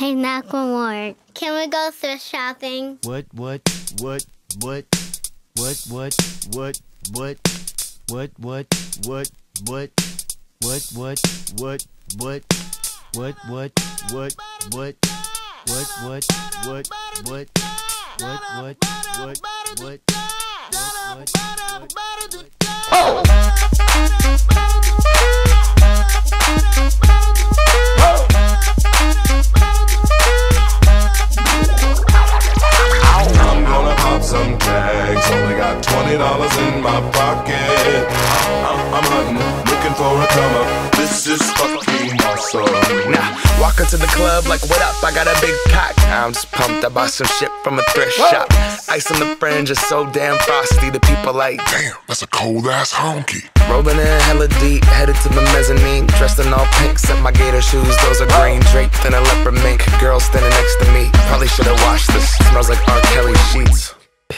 Hey, knock one more. Can we go thrift shopping? What? I'm gonna pop some tags. Only got $20 in my pocket. I'm hunting, looking for a come up. This is fucking awesome. Now, walk into the club like, what up? I got a big cock. I'm just pumped. I bought some shit from a thrift shop. Ice on the fringe is so damn frosty. The people like, Damn, that's a cold ass honky. rolling in hella deep, headed to the mezzanine. Dressed in all pink, except my gator shoes. Those are green, draped in a leopard mink. Girl standing next to me. Probably should've washed this. Smells like R. Kelly sheets.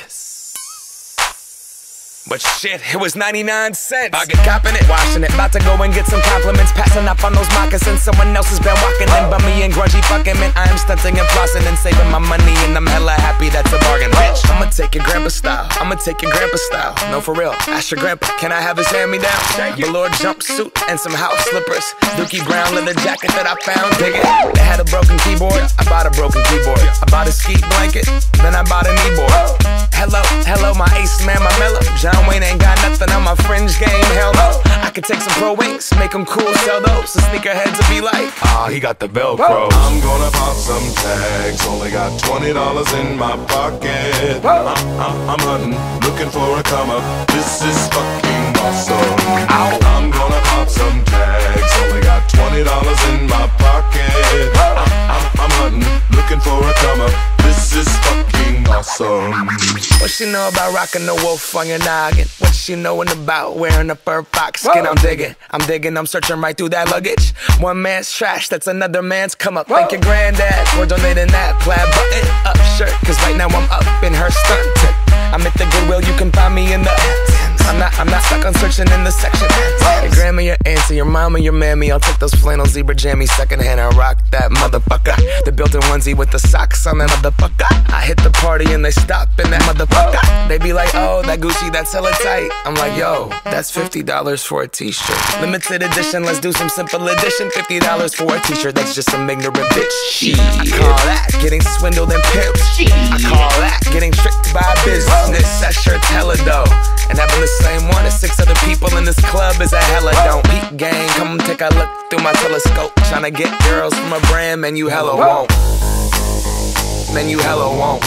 But shit, it was 99 cents. I get copping it, washing it. About to go and get some compliments. Passing up on those moccasins. Someone else has been walking in. Bummy and grungy fucking man. I am stunting and flossing and saving my money. And I'm hella happy that's a bargain, bitch. I'ma take your grandpa style. I'ma take your grandpa style. No, for real. Ask your grandpa, can I have his hand-me-down? Velour jumpsuit and some house slippers. Dookie brown leather jacket that I found. Dig it. They had a broken keyboard. I bought a broken keyboard. I bought a ski blanket. Then I bought a kneeboard. Hello, my ace man, my mellow. John Wayne ain't got nothing on my fringe game, hell no. I could take some pro wings, make them cool, sell those. The sneakerheads will be like, he got the Velcro. I'm gonna pop some tags. Only got $20 in my pocket. I'm hunting, looking for a come up. This is fucking awesome. I'm gonna pop some tags. Only got $20 in my pocket. I'm hunting, looking for a come up. This is fucking awesome. What she know about rocking the wolf on your noggin? What she knowin' about wearing a fur fox skin? I'm digging, I'm searching right through that luggage. One man's trash, that's another man's come up. Thank your granddad for donating that plaid button up shirt. Cause right now I'm up in her stunt. I'm at the Goodwill, you can find me in the I'm not stuck on searching in the section. Your grandma, your auntie, your mama, your mammy. I'll take those flannel zebra jammies secondhand and rock that motherfucker. The built-in onesie with the socks on that motherfucker. I hit the party and they stop in that motherfucker. They be like, oh, that Gucci, that's hella tight. I'm like, yo, that's $50 for a t-shirt. Limited edition, let's do some simple edition. $50 for a t-shirt, that's just some ignorant bitch. Shit. I call that getting swindled and pimped. I call that getting tricked by business. That shirt's hella dope. And having the same one as 6 other people in this club is a hella don't. Peep gang, come take a look through my telescope. Tryna get girls from a brand, man, you hella won't. Man, you hella won't.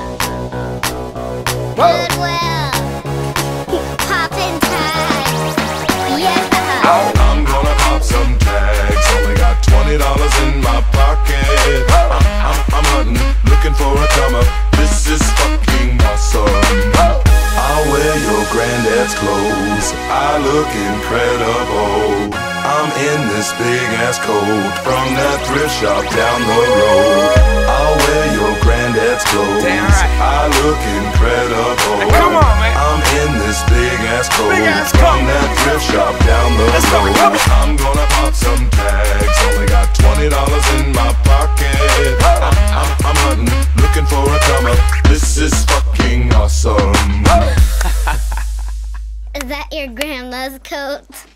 Goodwill. Poppin' tags. Yeah. I'm gonna pop some tags. Only got $20 in my pocket. I'm hunting, looking for a come up. This is fucking awesome. I'll wear your granddad's clothes. I look incredible. I'm in this big ass coat from that thrift shop down the road. I'll wear your granddad's clothes. Damn right. I look incredible. Hey, come on, man. I'm in this big ass coat from that thrift shop down the road. I'm gonna pop some tags. Only got $20 in my pocket. I'm hunting, looking for a come up. This is fucking awesome. Is that your grandma's coat?